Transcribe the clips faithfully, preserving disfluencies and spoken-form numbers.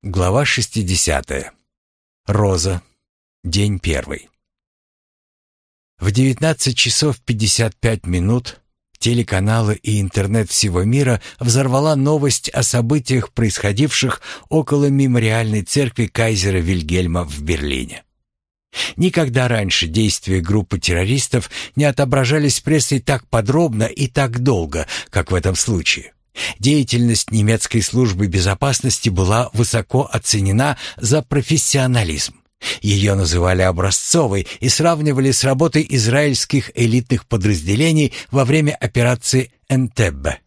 Глава шестидесятая. Роза. День первый. В девятнадцать часов пятьдесят пять минут телеканалы и интернет всего мира взорвала новость о событиях, происходивших около мемориальной церкви кайзера Вильгельма в Берлине. Никогда раньше действия группы террористов не отображались прессой так подробно и так долго, как в этом случае. Деятельность немецкой службы безопасности была высоко оценена за профессионализм. Ее называли образцовой и сравнивали с работой израильских элитных подразделений во время операции «Энтеббе».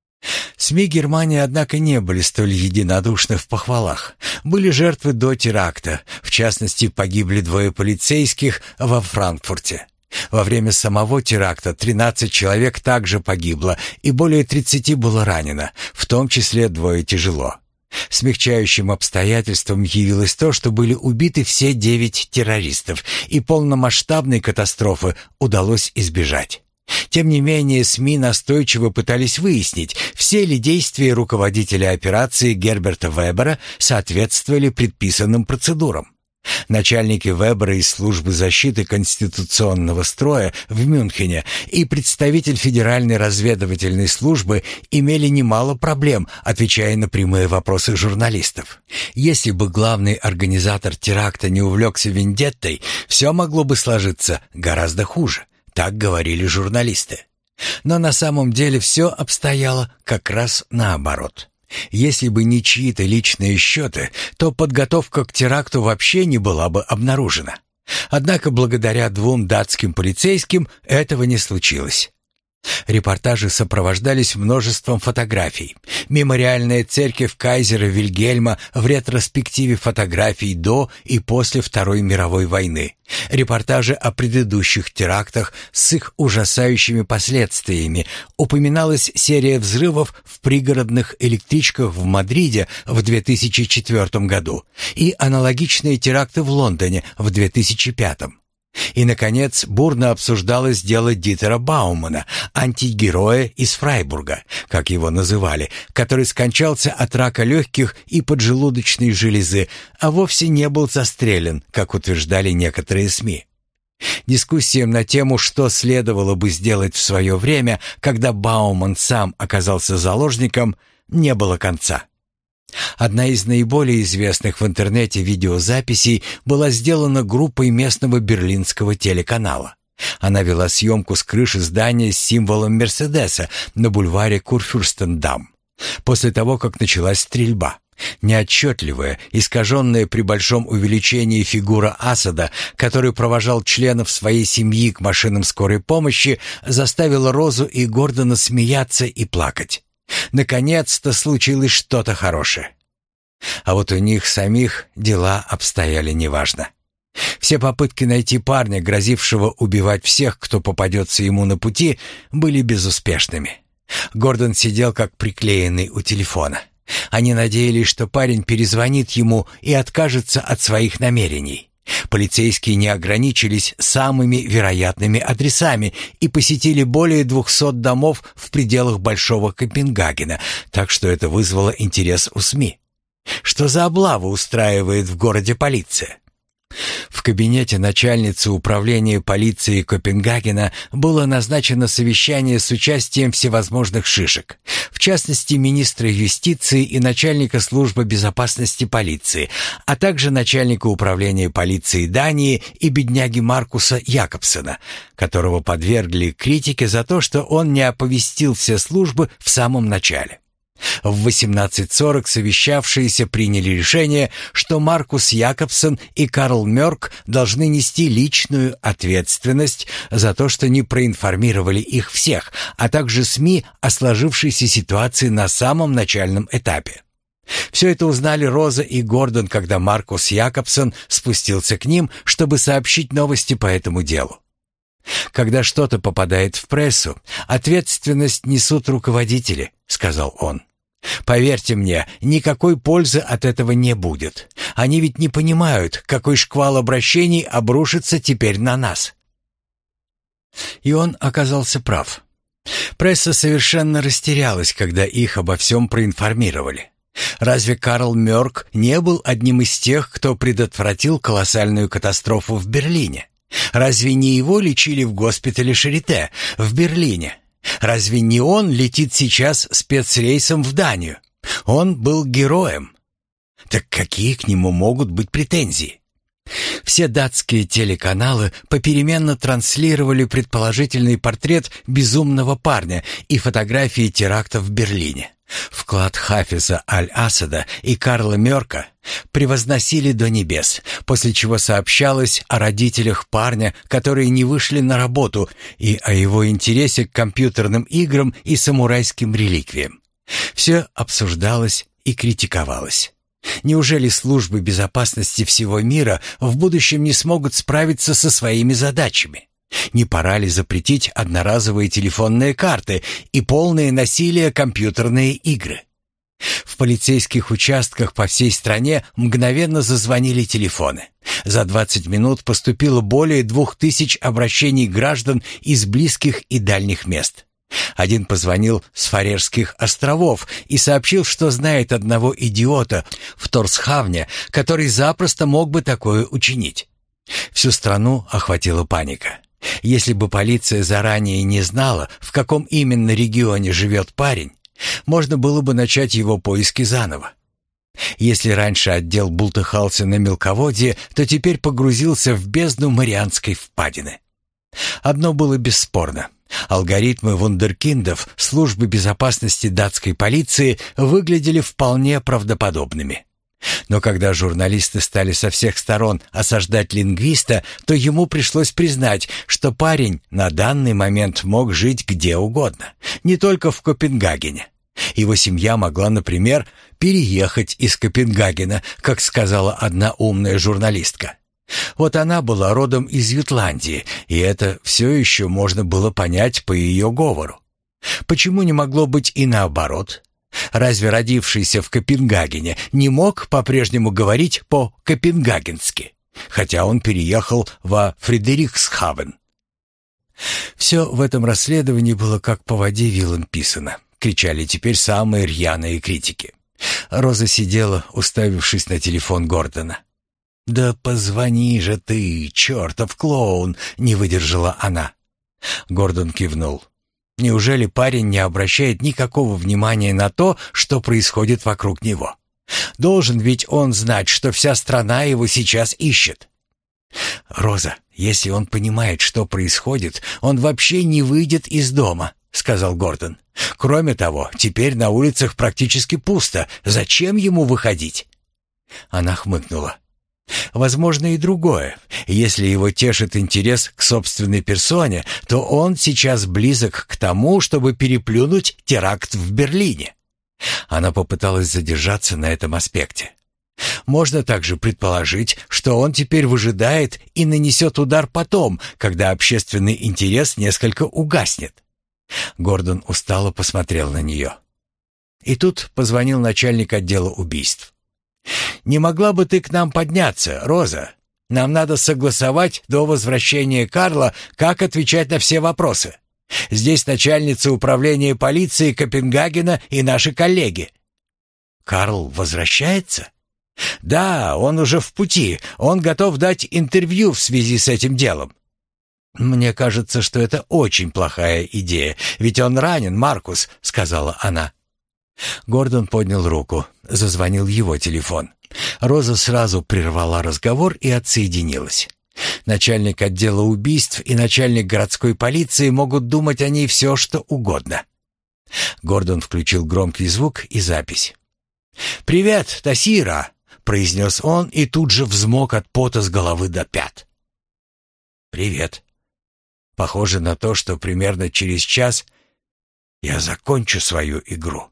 СМИ Германии, однако, не были столь единодушны в похвалах. Были жертвы до теракта, в частности, погибли двое полицейских во Франкфурте. Во время самого теракта тринадцать человек также погибло и более тридцати было ранено, в том числе двое тяжело. Смягчающим обстоятельством явилось то, что были убиты все девять террористов, и полномасштабной катастрофы удалось избежать. Тем не менее, СМИ настойчиво пытались выяснить, все ли действия руководителя операции Герберта Вебера соответствовали предписанным процедурам. Начальники Вебера из службы защиты конституционного строя в Мюнхене и представитель Федеральной разведывательной службы имели немало проблем, отвечая на прямые вопросы журналистов. Если бы главный организатор теракта не увлекся вендеттой, все могло бы сложиться гораздо хуже, так говорили журналисты. Но на самом деле все обстояло как раз наоборот. Если бы не чьи-то личные счеты, то подготовка к теракту вообще не была бы обнаружена. Однако благодаря двум датским полицейским этого не случилось. Репортажи сопровождались множеством фотографий. Мемориальная церковь кайзера Вильгельма в ретроспективе фотографий до и после Второй мировой войны. Репортажи о предыдущих терактах с их ужасающими последствиями. Упоминалась серия взрывов в пригородных электричках в Мадриде в две тысячи четвёртом году и аналогичные теракты в Лондоне в две тысячи пятом. И, наконец, бурно обсуждалось дело Дитера Баумана, антигероя из Фрайбурга, как его называли, который скончался от рака легких и поджелудочной железы, а вовсе не был застрелен, как утверждали некоторые СМИ. Дискуссиям на тему, что следовало бы сделать в свое время, когда Бауман сам оказался заложником, не было конца. Одна из наиболее известных в интернете видеозаписей была сделана группой местного берлинского телеканала. Она вела съемку с крыши здания с символом Мерседеса на бульваре Курфюрстендам. После того, как началась стрельба, неотчетливая, искаженная при большом увеличении фигура Асада, который провожал членов своей семьи к машинам скорой помощи, заставила Розу и Гордона смеяться и плакать. Наконец-то случилось что-то хорошее. А вот у них самих дела обстояли неважно. Все попытки найти парня, грозившего убивать всех, кто попадется ему на пути, были безуспешными. Гордон сидел как приклеенный у телефона. Они надеялись, что парень перезвонит ему и откажется от своих намерений. Полицейские не ограничились самыми вероятными адресами и посетили более двухсот домов в пределах Большого Копенгагена, так что это вызвало интерес у СМИ. Что за облаву устраивает в городе полиция? В кабинете начальницы управления полиции Копенгагена было назначено совещание с участием всевозможных шишек, в частности министра юстиции и начальника службы безопасности полиции, а также начальника управления полиции Дании и бедняги Маркуса Якобсена, которого подвергли критике за то, что он не оповестил все службы в самом начале. В восемнадцать сорок совещавшиеся приняли решение, что Маркус Якобсен и Карл Мёрк должны нести личную ответственность за то, что не проинформировали их всех, а также СМИ о сложившейся ситуации на самом начальном этапе. Все это узнали Роза и Гордон, когда Маркус Якобсен спустился к ним, чтобы сообщить новости по этому делу. «Когда что-то попадает в прессу, ответственность несут руководители», — сказал он. «Поверьте мне, никакой пользы от этого не будет. Они ведь не понимают, какой шквал обращений обрушится теперь на нас». И он оказался прав. Пресса совершенно растерялась, когда их обо всем проинформировали. Разве Карл Мёрк не был одним из тех, кто предотвратил колоссальную катастрофу в Берлине? Разве не его лечили в госпитале Шарите в Берлине? Разве не он летит сейчас спецрейсом в Данию? Он был героем. Так какие к нему могут быть претензии? Все датские телеканалы попеременно транслировали предположительный портрет безумного парня и фотографии теракта в Берлине. Вклад Хафиза Аль-Асада и Карла Мёрка превозносили до небес, после чего сообщалось о родителях парня, которые не вышли на работу, и о его интересе к компьютерным играм и самурайским реликвиям. Все обсуждалось и критиковалось. Неужели службы безопасности всего мира в будущем не смогут справиться со своими задачами? Не пора ли запретить одноразовые телефонные карты и полное насилие компьютерные игры? В полицейских участках по всей стране мгновенно зазвонили телефоны. За двадцать минут поступило более двух тысяч обращений граждан из близких и дальних мест. Один позвонил с Фарерских островов и сообщил, что знает одного идиота в Торсхавне, который запросто мог бы такое учинить. Всю страну охватила паника. Если бы полиция заранее не знала, в каком именно регионе живет парень, можно было бы начать его поиски заново. Если раньше отдел бултыхался на мелководье, то теперь погрузился в бездну Марианской впадины. Одно было бесспорно. Алгоритмы вундеркиндов службы безопасности датской полиции выглядели вполне правдоподобными. Но когда журналисты стали со всех сторон осаждать лингвиста, то ему пришлось признать, что парень на данный момент мог жить где угодно, не только в Копенгагене. Его семья могла, например, переехать из Копенгагена, как сказала одна умная журналистка. Вот она была родом из Ютландии, и это все еще можно было понять по ее говору. Почему не могло быть и наоборот? Разве родившийся в Копенгагене не мог по-прежнему говорить по-копенгагенски, хотя он переехал во Фредериксхавен? Все в этом расследовании было как по воде вилам писано, кричали теперь самые рьяные критики. Роза сидела, уставившись на телефон Гордона. «Да позвони же ты, чертов клоун!» — не выдержала она. Гордон кивнул. Неужели парень не обращает никакого внимания на то, что происходит вокруг него? Должен ведь он знать, что вся страна его сейчас ищет. «Роза, если он понимает, что происходит, он вообще не выйдет из дома», — сказал Гордон. «Кроме того, теперь на улицах практически пусто. Зачем ему выходить?» Она хмыкнула. Возможно и другое. Если его тешит интерес к собственной персоне, то он сейчас близок к тому, чтобы переплюнуть теракт в Берлине. Она попыталась задержаться на этом аспекте. Можно также предположить, что он теперь выжидает и нанесет удар потом, когда общественный интерес несколько угаснет. Гордон устало посмотрел на нее. И тут позвонил начальник отдела убийств. «Не могла бы ты к нам подняться, Роза? Нам надо согласовать до возвращения Карла, как отвечать на все вопросы. Здесь начальница управления полиции Копенгагена и наши коллеги». «Карл возвращается?» «Да, он уже в пути. Он готов дать интервью в связи с этим делом». «Мне кажется, что это очень плохая идея, ведь он ранен, Маркус», — сказала она. Гордон поднял руку. Зазвонил его телефон. Роза сразу прервала разговор и отсоединилась. Начальник отдела убийств и начальник городской полиции могут думать о ней все, что угодно. Гордон включил громкий звук и запись. «Привет, Тасира!» — произнес он и тут же взмок от пота с головы до пят. «Привет. Похоже на то, что примерно через час я закончу свою игру.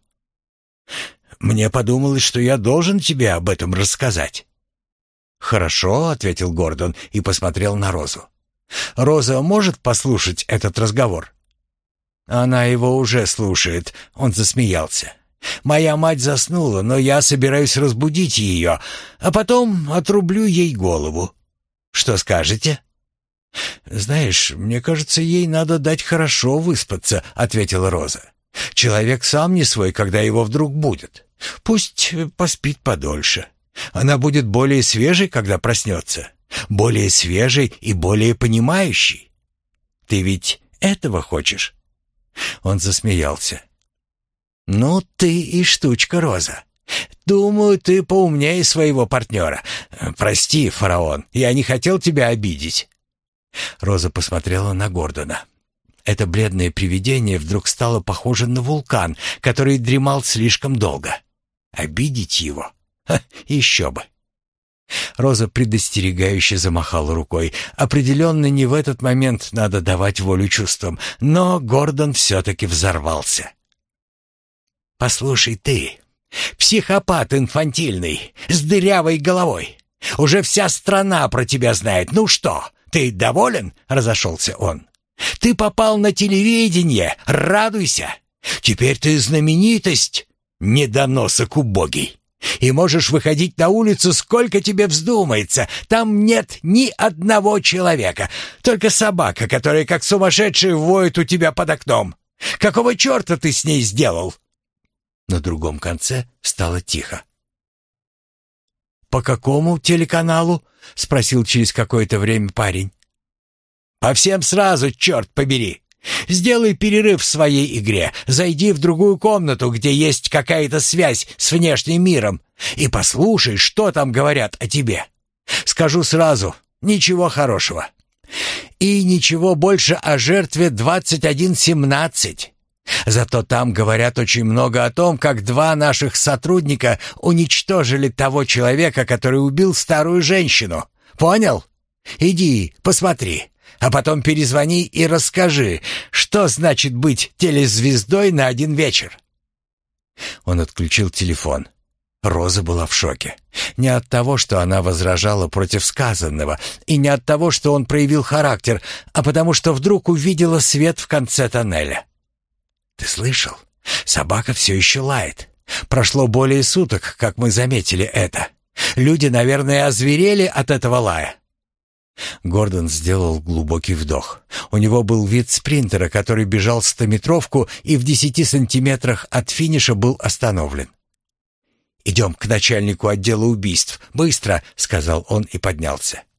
Мне подумалось, что я должен тебе об этом рассказать». «Хорошо», — ответил Гордон и посмотрел на Розу. «Роза может послушать этот разговор?» «Она его уже слушает», — он засмеялся. «Моя мать заснула, но я собираюсь разбудить ее, а потом отрублю ей голову. Что скажете?» «Знаешь, мне кажется, ей надо дать хорошо выспаться», — ответила Роза. «Человек сам не свой, когда его вдруг будет. Пусть поспит подольше. Она будет более свежей, когда проснется. Более свежей и более понимающей. Ты ведь этого хочешь?» Он засмеялся. «Ну ты и штучка, Роза. Думаю, ты поумнее своего партнера. Прости, фараон, я не хотел тебя обидеть». Роза посмотрела на Гордона. Это бледное привидение вдруг стало похоже на вулкан, который дремал слишком долго. Обидеть его? Ха, еще бы. Роза предостерегающе замахала рукой. Определенно не в этот момент надо давать волю чувствам, но Гордон все-таки взорвался. «Послушай ты, психопат инфантильный, с дырявой головой. Уже вся страна про тебя знает. Ну что, ты доволен?» — разошелся он. «Ты попал на телевидение, радуйся. Теперь ты знаменитость, недоносок убогий. И можешь выходить на улицу сколько тебе вздумается. Там нет ни одного человека, только собака, которая как сумасшедшая воет у тебя под окном. Какого черта ты с ней сделал?» На другом конце стало тихо. «По какому телеканалу?» — спросил через какое-то время парень. «По всем сразу, черт побери! Сделай перерыв в своей игре, зайди в другую комнату, где есть какая-то связь с внешним миром, и послушай, что там говорят о тебе. Скажу сразу, ничего хорошего. И ничего больше о жертве двадцать один семнадцать. Зато там говорят очень много о том, как два наших сотрудника уничтожили того человека, который убил старую женщину. Понял? Иди, посмотри, а потом перезвони и расскажи, что значит быть телезвездой на один вечер». Он отключил телефон. Роза была в шоке. Не от того, что она возражала против сказанного, и не от того, что он проявил характер, а потому что вдруг увидела свет в конце тоннеля. «Ты слышал? Собака все еще лает. Прошло более суток, как мы заметили это. Люди, наверное, озверели от этого лая». Гордон сделал глубокий вдох. У него был вид спринтера, который бежал стометровку и в десяти сантиметрах от финиша был остановлен. «Идем к начальнику отдела убийств. Быстро!» — сказал он и поднялся.